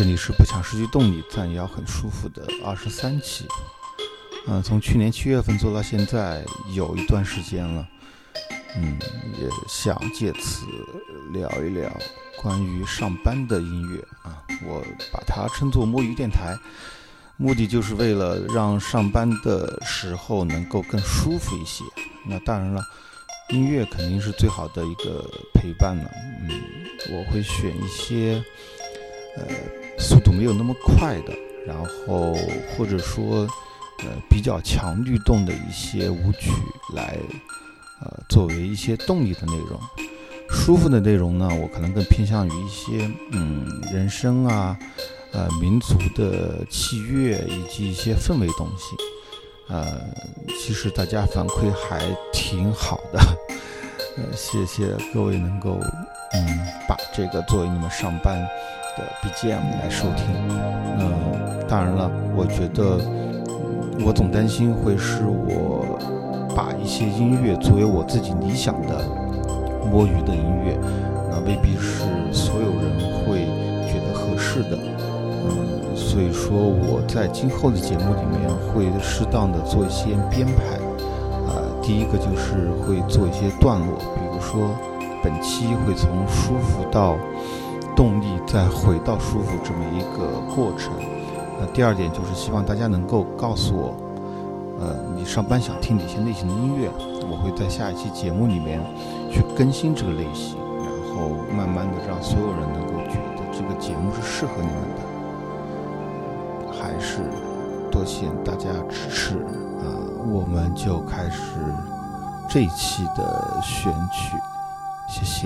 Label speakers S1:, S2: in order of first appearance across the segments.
S1: 这里是不想失去动力，但也要很舒服的23期。从去年7月份做到现在有一段时间了。也想借此聊一聊关于上班的音乐啊，我把它称作摸鱼电台，目的就是为了让上班的时候能够更舒服一些。那当然了，音乐肯定是最好的一个陪伴了。我会选一些速度没有那么快的，然后或者说比较强律动的一些舞曲来作为一些动力的内容。舒服的内容呢，我可能更偏向于一些人声啊，民族的器乐以及一些氛围东西。其实大家反馈还挺好的，谢谢各位能够把这个作为你们上班的 BGM 来收听。当然了，我觉得我总担心会是我把一些音乐作为我自己理想的摸鱼的音乐，那未必是所有人会觉得合适的。所以说我在今后的节目里面会适当的做一些编排。第一个就是会做一些段落，比如说本期会从舒服到动力再回到舒服这么一个过程。第二点就是希望大家能够告诉我你上班想听哪些类型的音乐，我会在下一期节目里面去更新这个类型，然后慢慢的让所有人能够觉得这个节目是适合你们的。还是多谢大家支持我们就开始这一期的选曲，谢谢。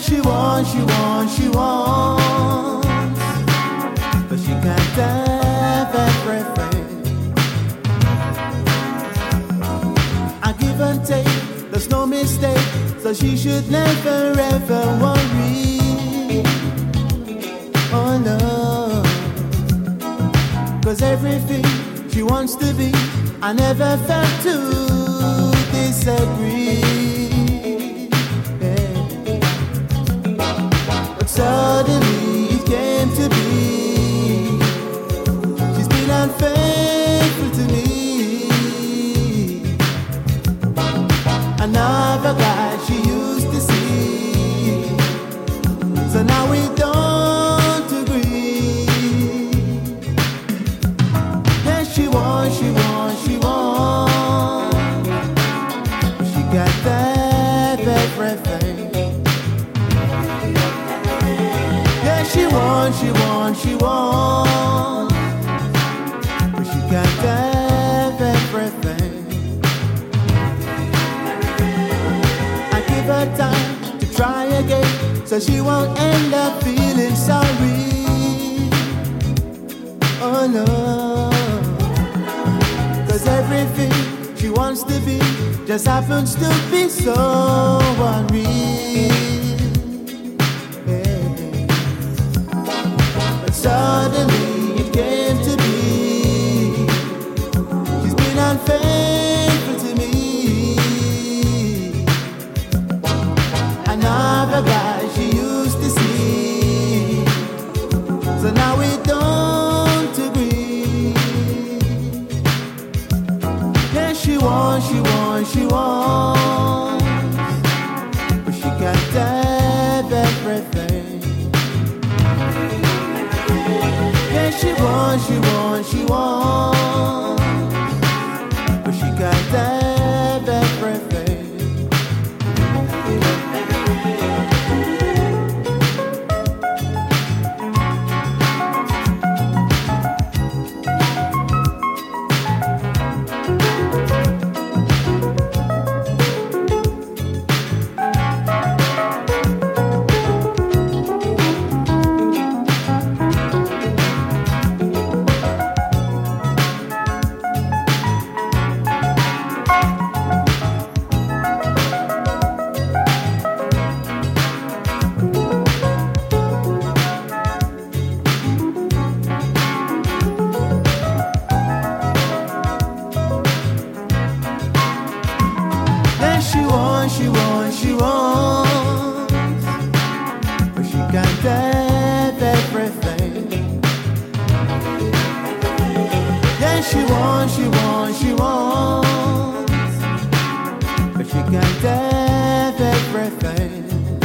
S2: she wants, but she can't have everything. I give and take, there's no mistake, so she should never ever worry. Oh no, 'cause everything she wants to be, I never felt to disagree. Yeah. But suddenly it came to be, she's been unfaithful to me. Another guy she used to see, so now we don't agree. Yeah, she wants, she got that everything. Yeah, she wants, but she got that everything. Her time to try again, so she won't end up feeling sorry. Oh no, 'cause everything she wants to be just happens to be so unreal. Yeah. But suddenly it came to be, she's been unfaithful to me. Another guy she used to see, so now we don't agree. Yeah, she wants, but she can't have everything. Yeah, she wants, but she can't have everything. She wants, but she can't have everything. Yeah, she wants, but she can't have everything.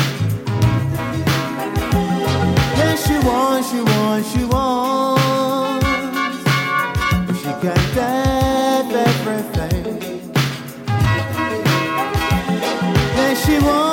S2: Yeah, she wants, but she can't have everything. She wants.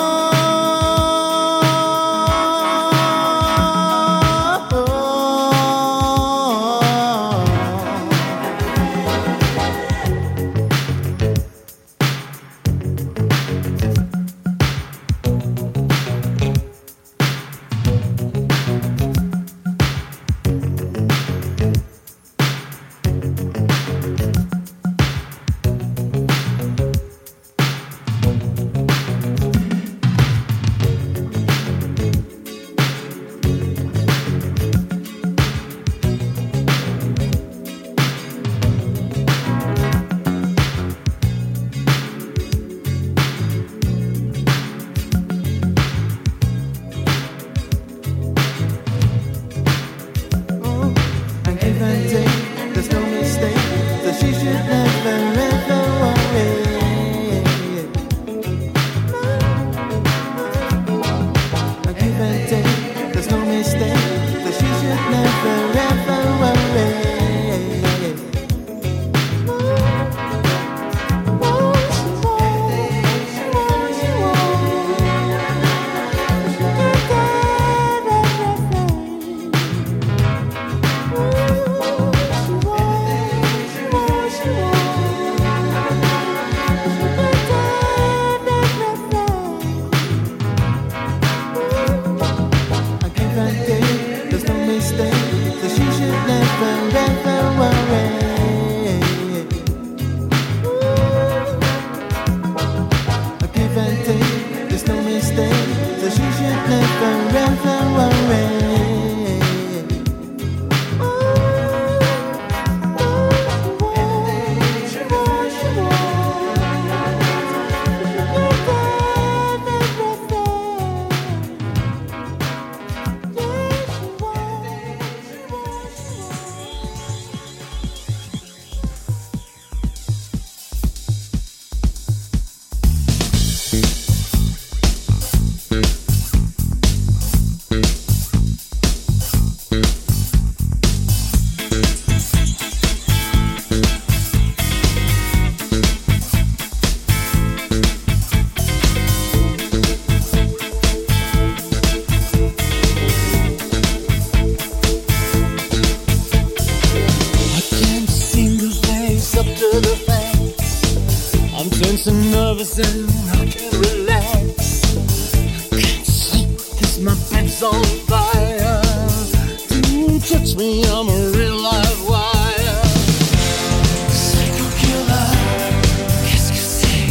S2: so nervous and I can't relax. I can't sleep 'cause my bed's on fire. Don't touch me, I'm a real live wire. Psycho killer, qu'est-ce que c'est?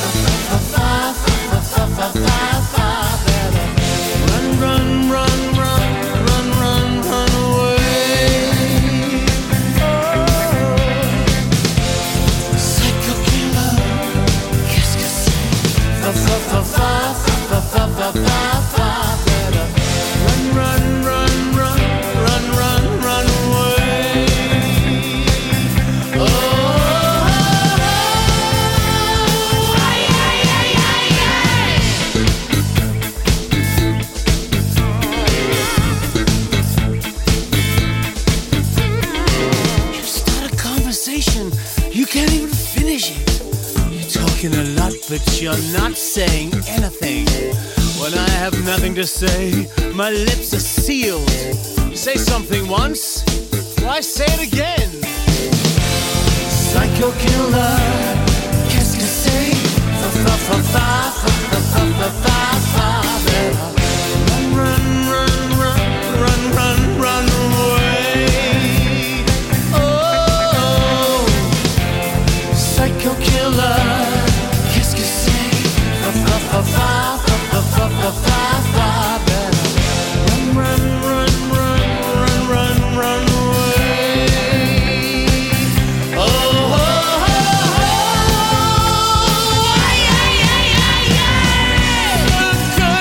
S2: Run, run, run, run, run, run, run away. Oh, psycho killer, qu'est-ce que c'est? Run, run, run, run, run, run, run away. Oh, you start a conversation, you can't even finish it. You're talking a lot, but you're not saying anything. When I have nothing to say, my lips are sealed. You say something once, why say it again? Psycho killer, qu'est-ce que c'est? Run, run, run, run, run, run, run away. Oh, psycho killer, qu'est-ce que c'est? Run, run, run, run, run, run, run away. Oh, oh, oh, oh.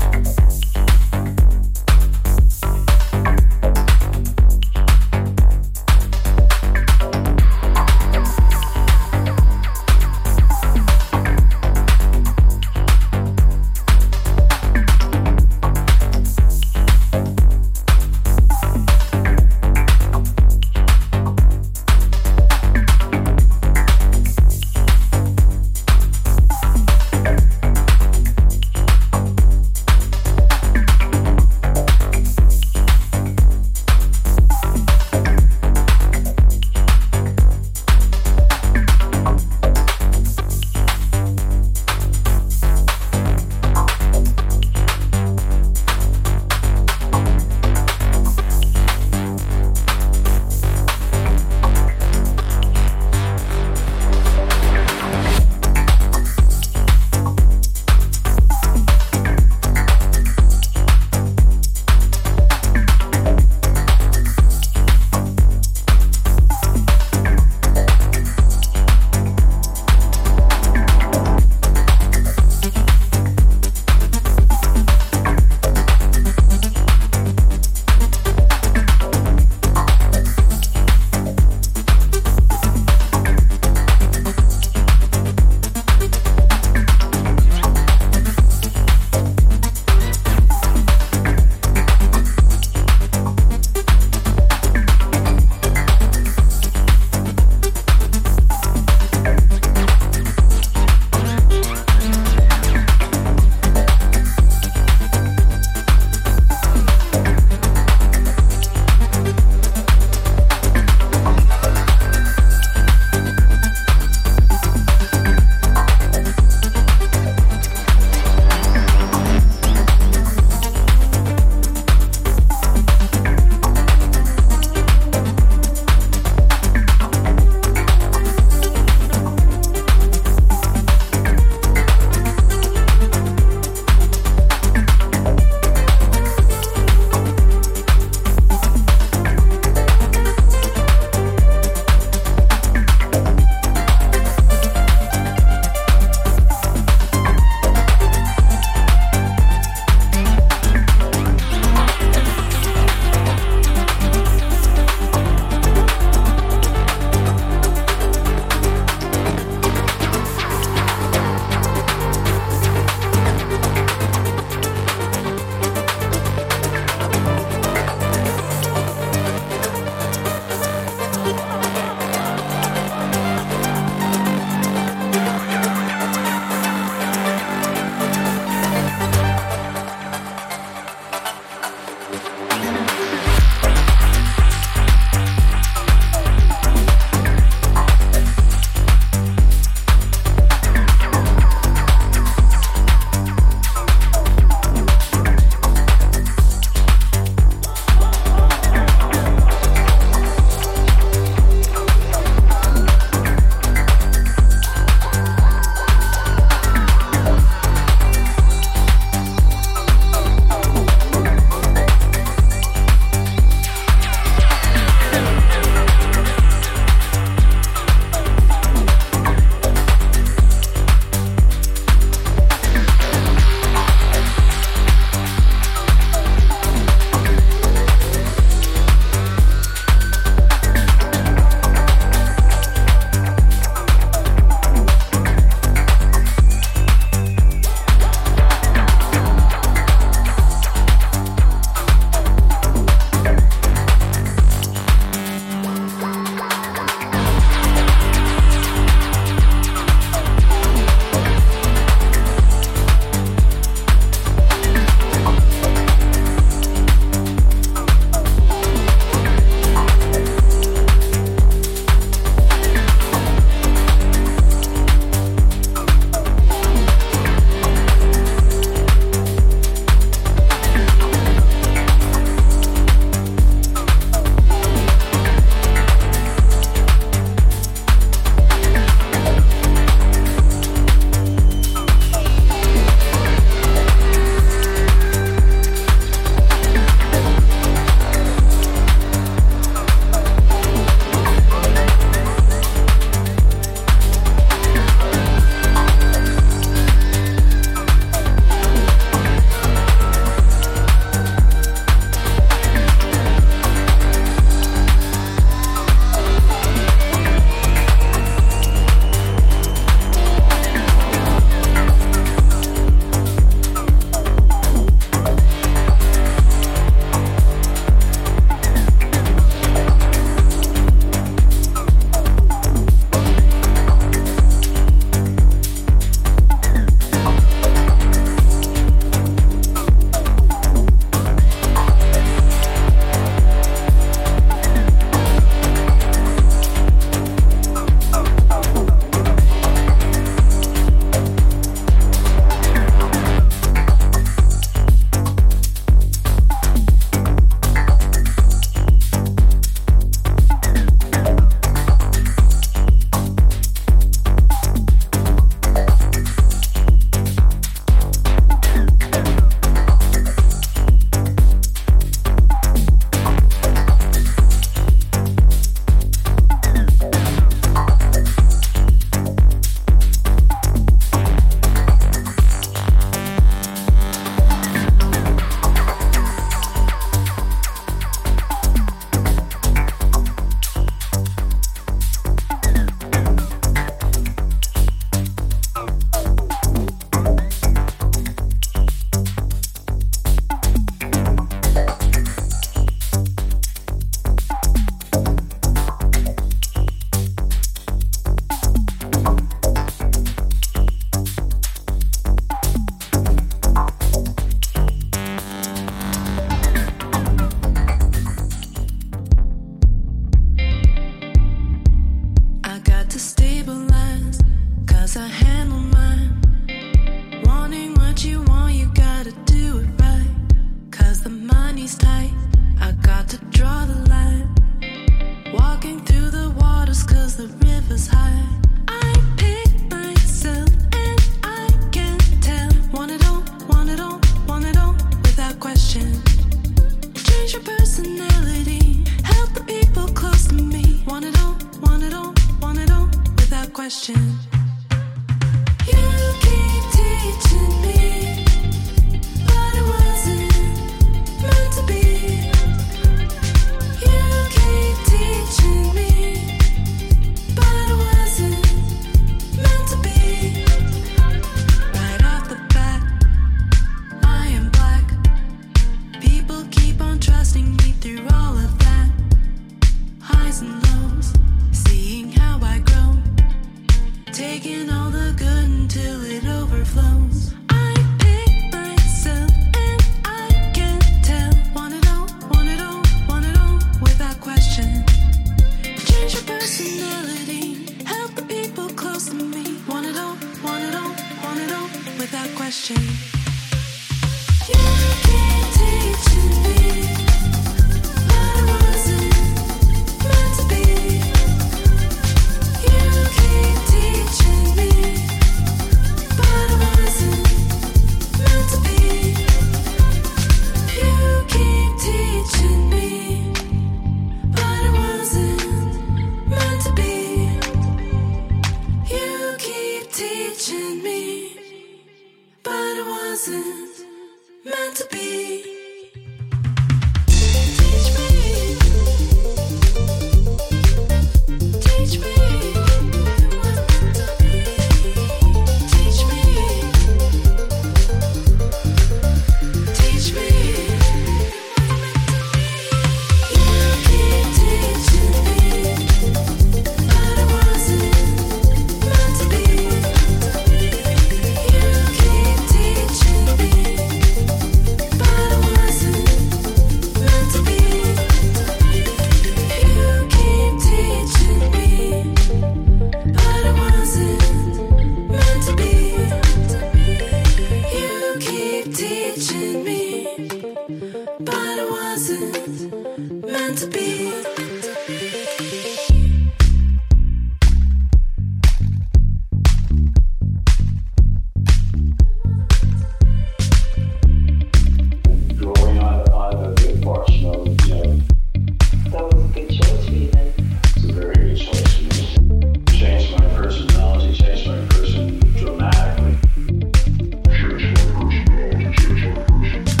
S3: Change my personality, change my person.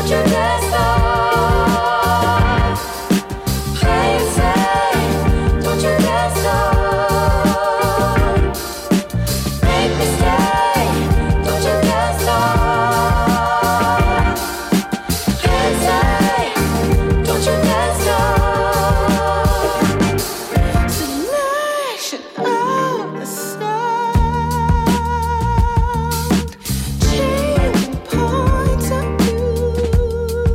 S3: Change points of view.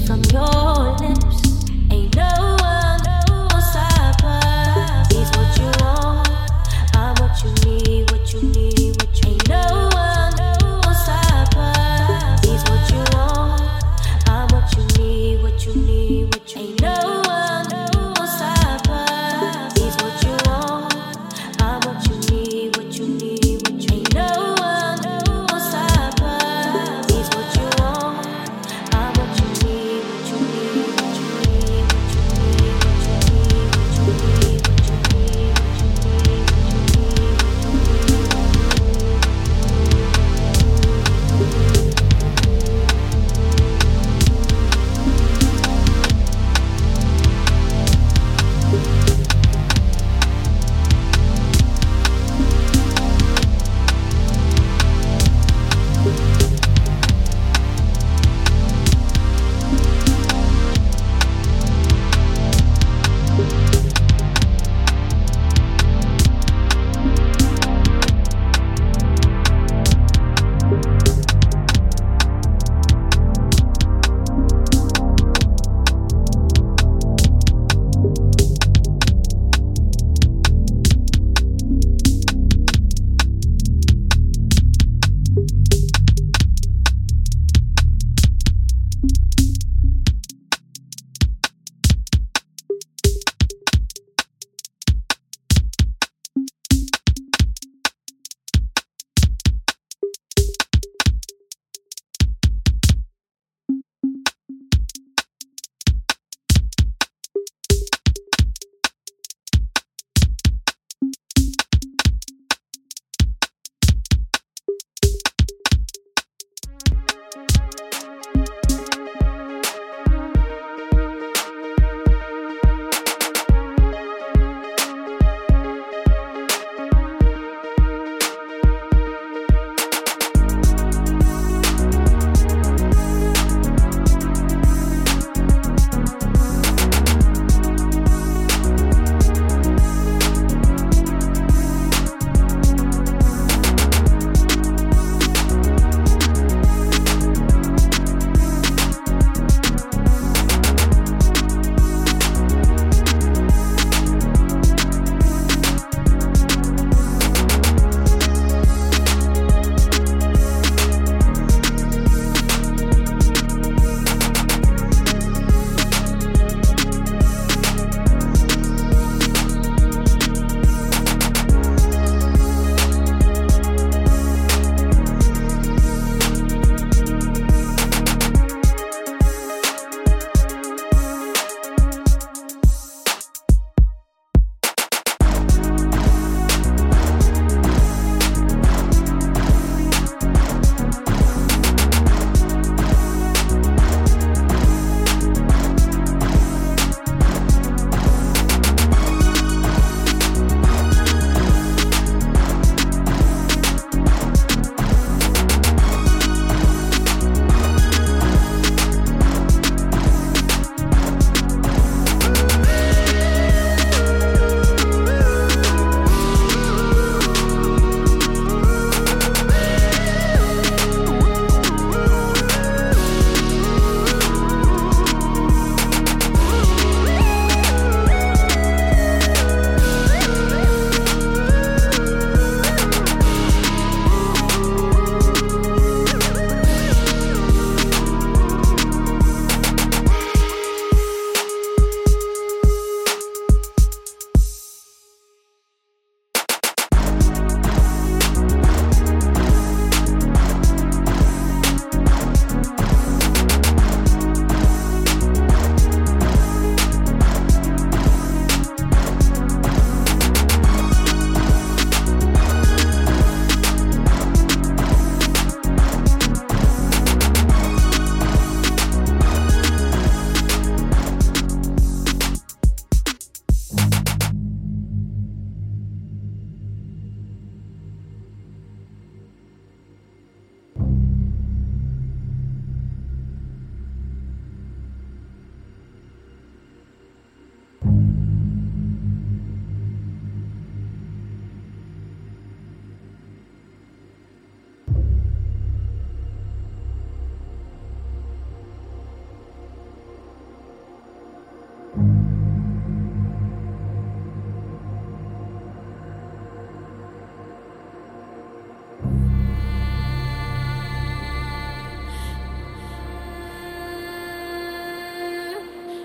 S3: from your lips. Ain't no one knows but he's what you want. I'm what you need, what you need, what you need. Ain't no one knows but he's what you want. I'm what you need, what you need, what you need. Ain't no one knows but he's what you want. I'm what you need, what you need, what you need. Ain't no one knows but he's what you want. I'm what you need, what you need.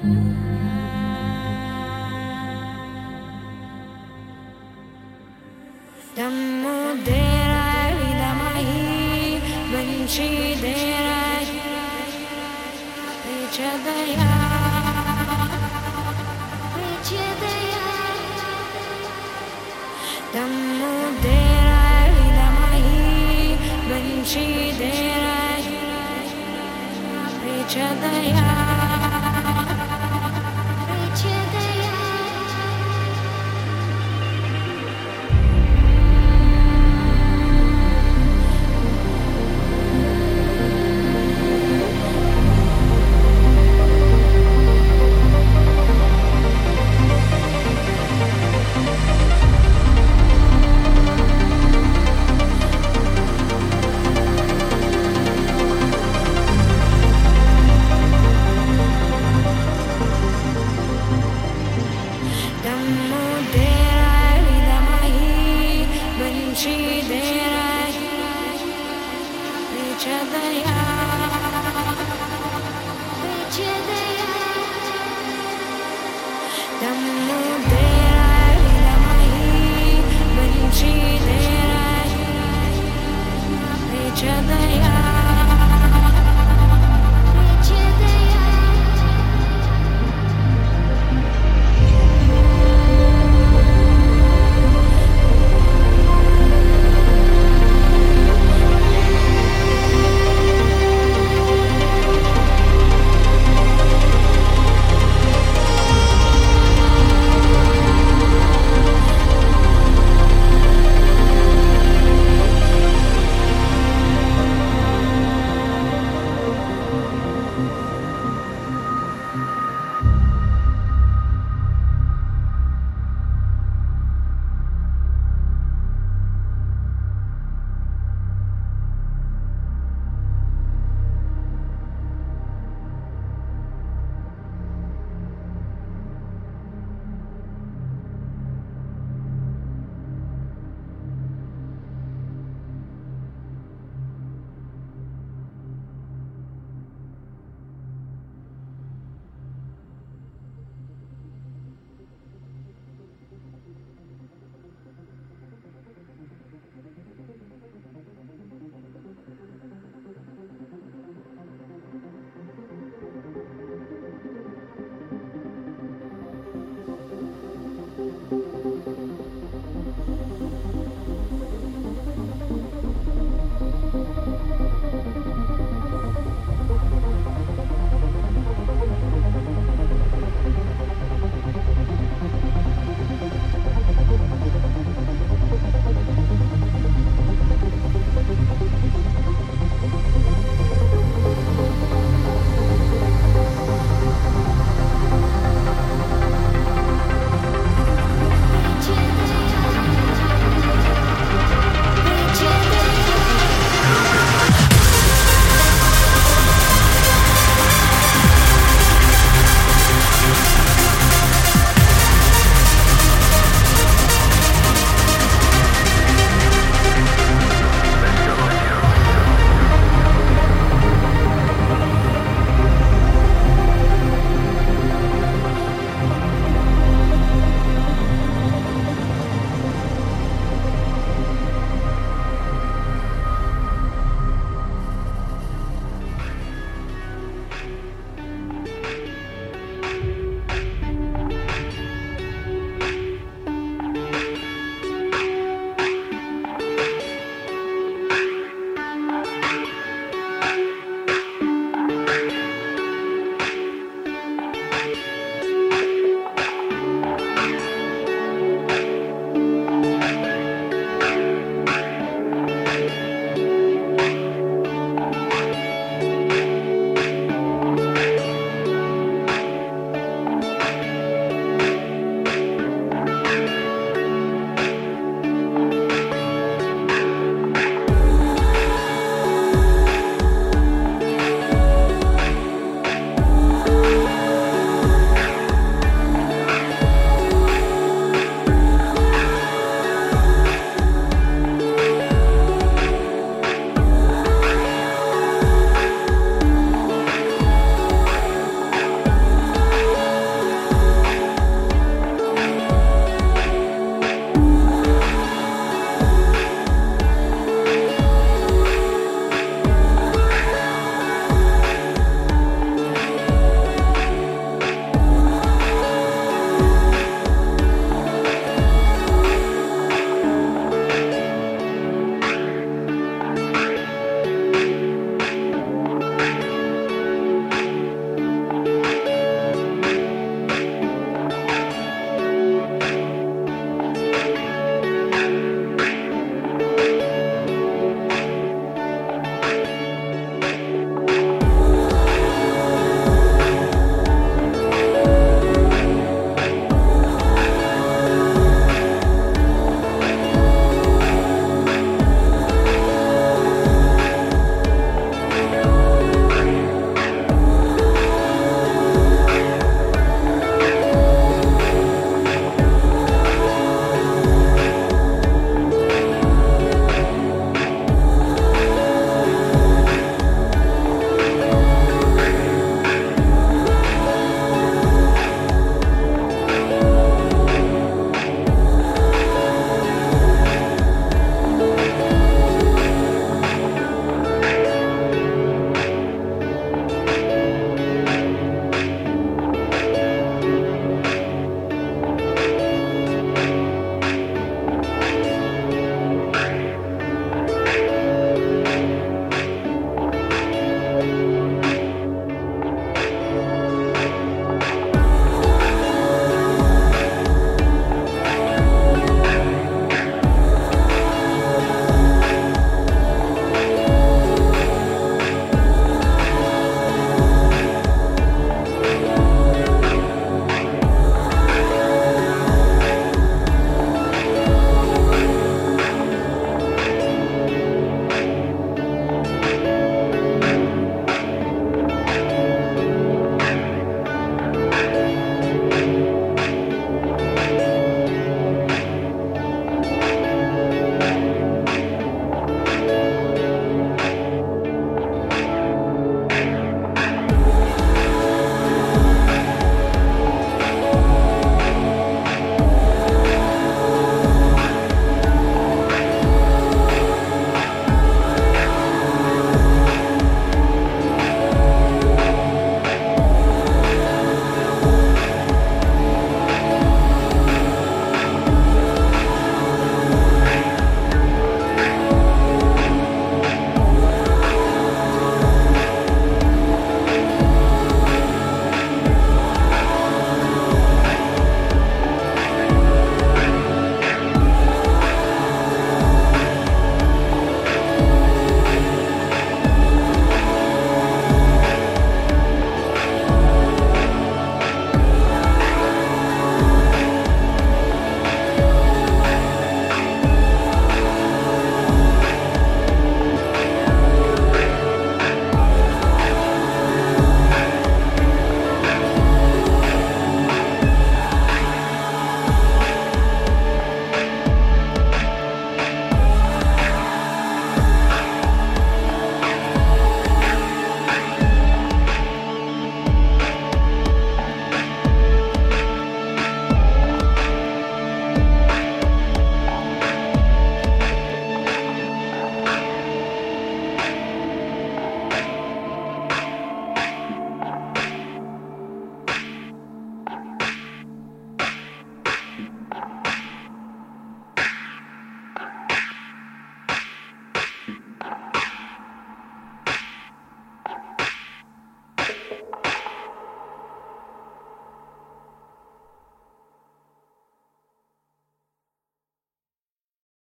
S3: Damodera Vidamahi Banshidera Vichadaya Damodera Vidamahi Banshidera Vichadaya